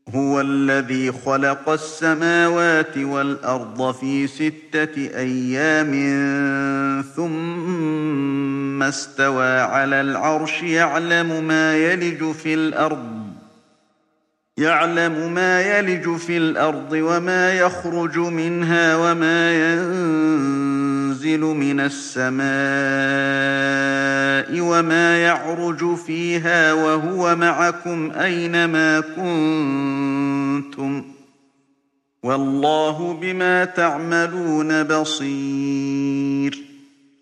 هو الذي خلق السماوات والأرض في 6 أيام ثم استوى على العرش يعلم ما يلج في الأرض وما يخرج منها وما ينزل من السماء وما يعرج فيها وهو معكم أينما كنتم والله بما تعملون بصير